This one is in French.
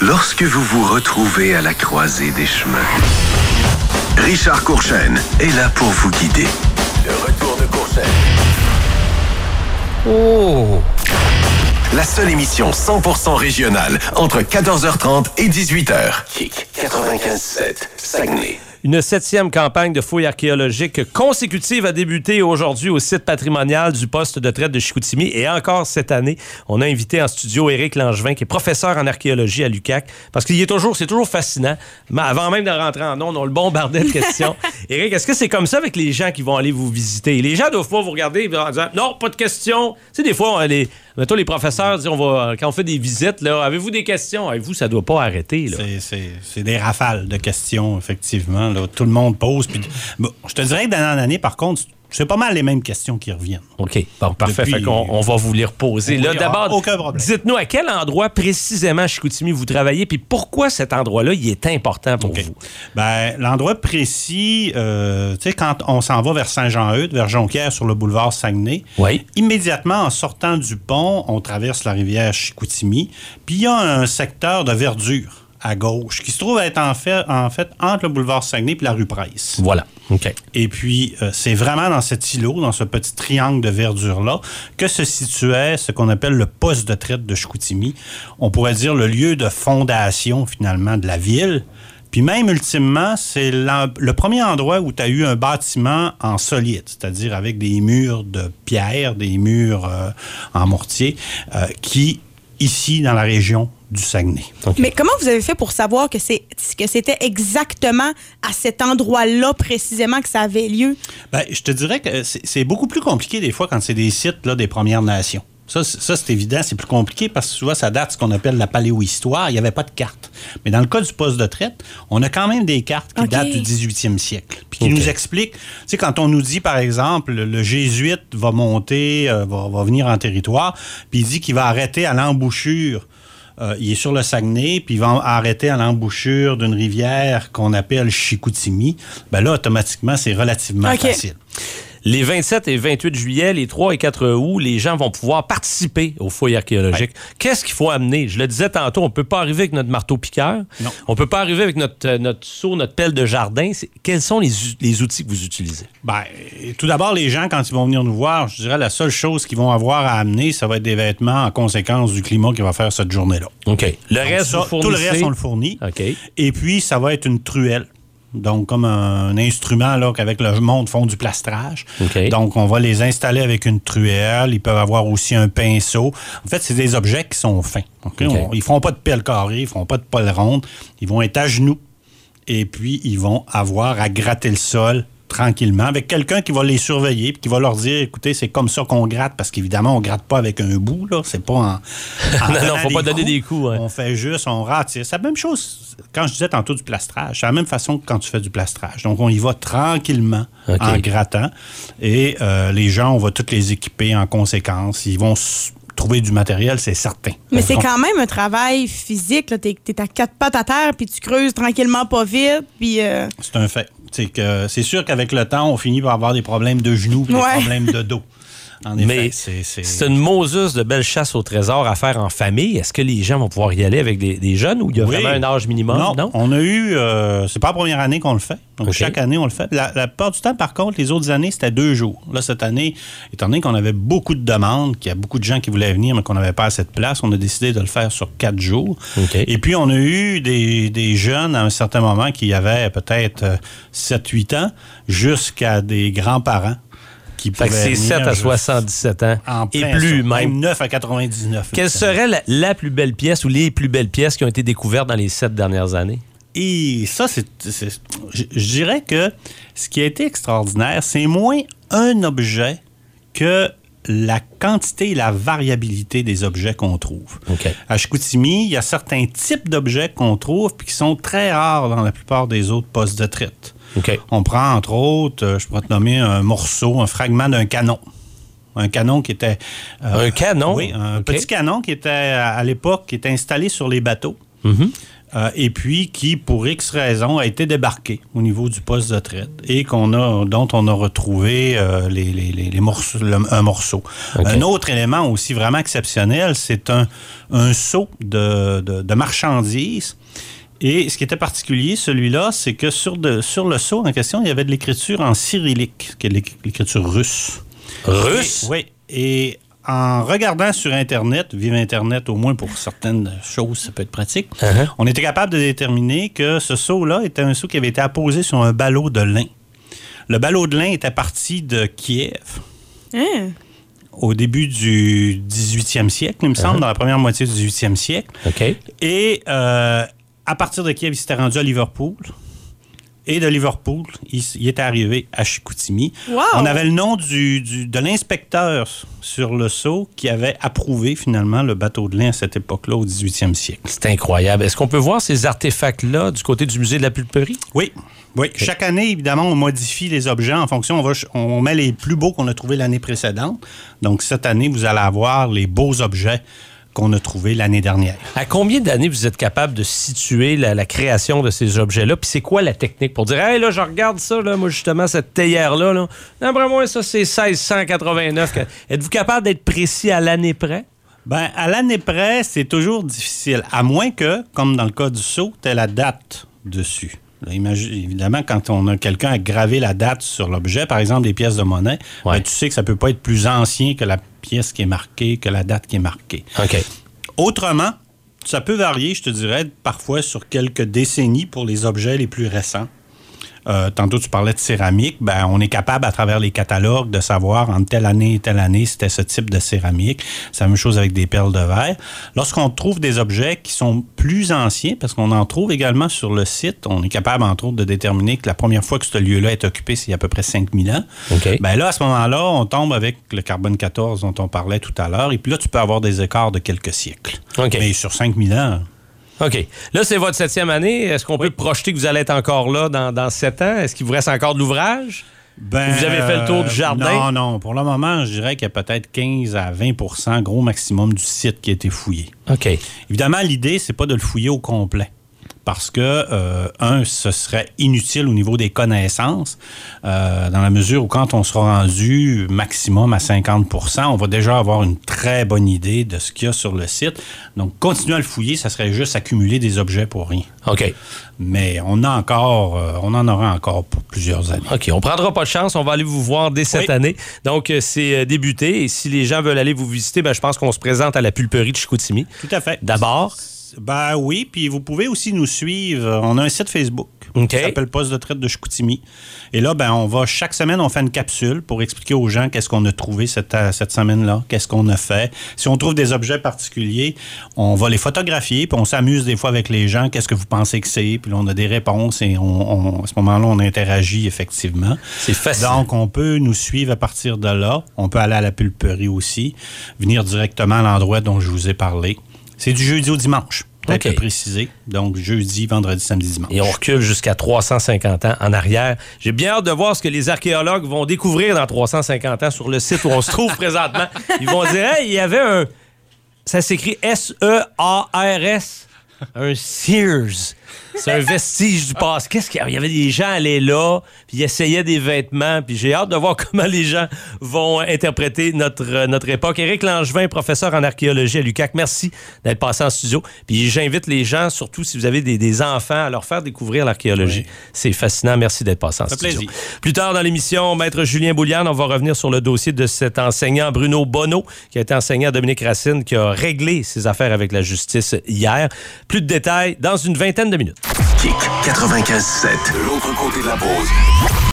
Lorsque vous vous retrouvez à la croisée des chemins, Richard Courchaine est là pour vous guider. Le retour de Courchaine. Oh! La seule émission 100% régionale entre 14h30 et 18h. Kick 95.7, Saguenay. Une 7e campagne de fouilles archéologiques consécutive a débuté aujourd'hui au site patrimonial du poste de traite de Chicoutimi. Et encore cette année, on a invité en studio Éric Langevin, qui est professeur en archéologie à l'UQAC, parce qu'il c'est toujours fascinant. Mais avant même de rentrer en ondes, on le bombardait de questions. Éric, est-ce que c'est comme ça avec les gens qui vont aller vous visiter? Les gens doivent pas vous regarder en disant « Non, pas de questions ». Tu sais, des fois, mettons, les professeurs disent, quand on fait des visites, là, avez-vous des questions? Avez-vous, ça doit pas arrêter. Là. C'est des rafales de questions, effectivement. Là. Tout le monde pose. Puis, je te dirais que d'année en année, par contre, c'est pas mal les mêmes questions qui reviennent. OK, bon, parfait. Fait qu'on on va vous les reposer. Là, d'abord, aucun problème. Dites-nous à quel endroit précisément à Chicoutimi vous travaillez, puis pourquoi cet endroit-là, il est important pour vous? Ben, l'endroit précis, tu sais, quand on s'en va vers Saint-Jean-Eudes, vers Jonquière, sur le boulevard Saguenay, oui. Immédiatement en sortant du pont, on traverse la rivière Chicoutimi, puis il y a un secteur de verdure à gauche, qui se trouve être en fait entre le boulevard Saguenay et la rue Price. Voilà. OK. Et puis, c'est vraiment dans cet îlot, dans ce petit triangle de verdure-là, que se situait ce qu'on appelle le poste de traite de Chicoutimi. On pourrait dire le lieu de fondation, finalement, de la ville. Puis même, ultimement, c'est le premier endroit où tu as eu un bâtiment en solide, c'est-à-dire avec des murs de pierre, des murs en mortier, qui, ici, dans la région du Saguenay. Okay. Mais comment vous avez fait pour savoir que c'était exactement à cet endroit-là précisément que ça avait lieu? Bien, je te dirais que c'est beaucoup plus compliqué des fois quand c'est des sites là, des Premières Nations. Ça, c'est évident, c'est plus compliqué parce que souvent, ça date de ce qu'on appelle la paléohistoire. Il n'y avait pas de carte. Mais dans le cas du poste de traite, on a quand même des cartes qui datent du 18e siècle. Puis qui nous expliquent, tu sais, quand on nous dit, par exemple, le jésuite va monter, va venir en territoire, puis il dit qu'il va arrêter à l'embouchure. Il est sur le Saguenay, puis il va arrêter à l'embouchure d'une rivière qu'on appelle Chicoutimi. Bien là, automatiquement, c'est relativement facile. Les 27 et 28 juillet, les 3 et 4 août, les gens vont pouvoir participer aux fouilles archéologiques. Ouais. Qu'est-ce qu'il faut amener? Je le disais tantôt, on ne peut pas arriver avec notre marteau-piqueur. Non. On ne peut pas arriver avec notre seau, notre pelle de jardin. Quels sont les outils que vous utilisez? Bien, tout d'abord, les gens, quand ils vont venir nous voir, je dirais la seule chose qu'ils vont avoir à amener, ça va être des vêtements en conséquence du climat qu'il va faire cette journée-là. OK. Le reste, vous fournissez? Tout le reste, on le fournit. OK. Et puis, ça va être une truelle. Donc, comme un instrument là, qu'avec le monde font du plastrage. Okay. Donc, on va les installer avec une truelle. Ils peuvent avoir aussi un pinceau. En fait, c'est des objets qui sont fins. Okay? Ils ne feront pas de pelle carrée, ils ne feront pas de pelle ronde. Ils vont être à genoux. Et puis, ils vont avoir à gratter le sol tranquillement avec quelqu'un qui va les surveiller et qui va leur dire, écoutez, c'est comme ça qu'on gratte, parce qu'évidemment, on gratte pas avec un bout, là. C'est pas en non, faut pas donner des coups. Hein. On fait juste, on ratisse. C'est la même chose, quand je disais tantôt du plastrage, c'est la même façon que quand tu fais du plastrage. Donc, on y va tranquillement en grattant et les gens, on va tous les équiper en conséquence. Ils vont trouver du matériel, c'est certain. Mais c'est quand même un travail physique. T'es à 4 pattes à terre, puis tu creuses tranquillement pas vite. Puis c'est un fait. C'est sûr qu'avec le temps, on finit par avoir des problèmes de genoux et des problèmes de dos. En effet, mais c'est une Moses de belle chasse au trésor à faire en famille. Est-ce que les gens vont pouvoir y aller avec des jeunes ou il y a vraiment un âge minimum? Non, on a eu... c'est pas la première année qu'on le fait. Donc, chaque année, on le fait. La plupart du temps, par contre, les autres années, c'était 2 jours. Là, cette année, étant donné qu'on avait beaucoup de demandes, qu'il y a beaucoup de gens qui voulaient venir, mais qu'on n'avait pas assez de place, on a décidé de le faire sur 4 jours. Okay. Et puis, on a eu des jeunes, à un certain moment, qui avaient peut-être 7-8 ans, jusqu'à des grands-parents. Fait que c'est 7 à 77 ans et plus même. 9 à 99. Quelle serait la plus belle pièce ou les plus belles pièces qui ont été découvertes dans les 7 dernières années? Et ça, je dirais que ce qui a été extraordinaire, c'est moins un objet que la quantité et la variabilité des objets qu'on trouve. Okay. À Chicoutimi, il y a certains types d'objets qu'on trouve puis qui sont très rares dans la plupart des autres postes de traite. Okay. On prend, entre autres, je pourrais te nommer un morceau, un fragment d'un canon. Un canon qui était... un canon? Oui, un petit canon qui était, à l'époque, qui était installé sur les bateaux. Mm-hmm. et puis qui, pour X raisons, a été débarqué au niveau du poste de traite et dont on a retrouvé les morceaux, un morceau. Okay. Un autre élément aussi vraiment exceptionnel, c'est un seau de marchandises. Et ce qui était particulier, celui-là, c'est que sur le seau en question, il y avait de l'écriture en cyrillique, qui est l'écriture russe. Russe? Oui. Et en regardant sur Internet, vive Internet au moins pour certaines choses, ça peut être pratique, on était capable de déterminer que ce seau-là était un seau qui avait été apposé sur un ballot de lin. Le ballot de lin était parti de Kiev. Au début du 18e siècle, il me semble, dans la première moitié du 18e siècle. OK. Et à partir de Kiev, il s'était rendu à Liverpool. Et de Liverpool, il était arrivé à Chicoutimi. Wow. On avait le nom de l'inspecteur sur le seau qui avait approuvé finalement le bateau de lin à cette époque-là, au 18e siècle. C'est incroyable. Est-ce qu'on peut voir ces artefacts-là du côté du musée de la Pulperie? Oui. Oui. Okay. Chaque année, évidemment, on modifie les objets en fonction. On met les plus beaux qu'on a trouvés l'année précédente. Donc, cette année, vous allez avoir les beaux objets qu'on a trouvé l'année dernière. À combien d'années vous êtes capable de situer la création de ces objets-là? Puis c'est quoi la technique pour dire, hey, là, je regarde ça, là, moi, justement, cette théière-là, là. D'après moi, ça, c'est 1689. Êtes-vous capable d'être précis à l'année près? Bien, à l'année près, c'est toujours difficile. À moins que, comme dans le cas du seau, tu aies la date dessus. Là, évidemment, quand on a quelqu'un à graver la date sur l'objet, par exemple des pièces de monnaie, ben, tu sais que ça ne peut pas être plus ancien que la pièce qui est marquée, que la date qui est marquée. OK. Autrement, ça peut varier, je te dirais, parfois sur quelques décennies pour les objets les plus récents. Tantôt, tu parlais de céramique. Ben, on est capable, à travers les catalogues, de savoir entre telle année et telle année, c'était ce type de céramique. C'est la même chose avec des perles de verre. Lorsqu'on trouve des objets qui sont plus anciens, parce qu'on en trouve également sur le site, on est capable, entre autres, de déterminer que la première fois que ce lieu-là est occupé, c'est il y a à peu près 5000 ans. Okay. Ben là, à ce moment-là, on tombe avec le carbone 14 dont on parlait tout à l'heure. Et puis là, tu peux avoir des écarts de quelques siècles. Okay. Mais sur 5000 ans... OK. Là, c'est votre 7e année. Est-ce qu'on peut projeter que vous allez être encore là dans 7 ans? Est-ce qu'il vous reste encore de l'ouvrage? Ben, vous avez fait le tour du jardin? Non. Pour le moment, je dirais qu'il y a peut-être 15 à 20 gros maximum du site qui a été fouillé. OK. Évidemment, l'idée, c'est pas de le fouiller au complet. Parce que, ce serait inutile au niveau des connaissances, dans la mesure où quand on sera rendu maximum à 50%, on va déjà avoir une très bonne idée de ce qu'il y a sur le site. Donc, continuer à le fouiller, ça serait juste accumuler des objets pour rien. OK. Mais on en aura encore pour plusieurs années. OK. On ne prendra pas de chance. On va aller vous voir dès cette année. Donc, c'est débuté. Et si les gens veulent aller vous visiter, ben, je pense qu'on se présente à la Pulperie de Chicoutimi. Tout à fait. D'abord. Ben oui, puis vous pouvez aussi nous suivre. On a un site Facebook qui s'appelle Poste de traite de Chicoutimi. Et là, ben chaque semaine, on fait une capsule pour expliquer aux gens qu'est-ce qu'on a trouvé cette semaine-là, qu'est-ce qu'on a fait. Si on trouve des objets particuliers, on va les photographier, puis on s'amuse des fois avec les gens. Qu'est-ce que vous pensez que c'est? Puis là, on a des réponses et à ce moment-là, on interagit effectivement. C'est facile. Donc, on peut nous suivre à partir de là. On peut aller à la Pulperie aussi, venir directement à l'endroit dont je vous ai parlé. C'est du jeudi au dimanche, peut-être le préciser. Donc, jeudi, vendredi, samedi, dimanche. Et on recule jusqu'à 350 ans en arrière. J'ai bien hâte de voir ce que les archéologues vont découvrir dans 350 ans sur le site où on se trouve présentement. Ils vont dire, hey, il y avait un... Ça s'écrit S-E-A-R-S. Un Sears. C'est un vestige du passé. Qu'est-ce qu'il y avait? Il y avait des gens allaient là, puis ils essayaient des vêtements, puis j'ai hâte de voir comment les gens vont interpréter notre époque. Éric Langevin, professeur en archéologie à l'UQAC, merci d'être passé en studio. Puis j'invite les gens, surtout si vous avez des enfants, à leur faire découvrir l'archéologie. Oui. C'est fascinant. Merci d'être passé en studio. Plaisir. Plus tard dans l'émission, Maître Julien Bouliane, on va revenir sur le dossier de cet enseignant Bruno Bonneau, qui a été enseignant à Dominique Racine, qui a réglé ses affaires avec la justice hier. Plus de détails dans une vingtaine de minutes. Kick 95.7. De l'autre côté de la pause.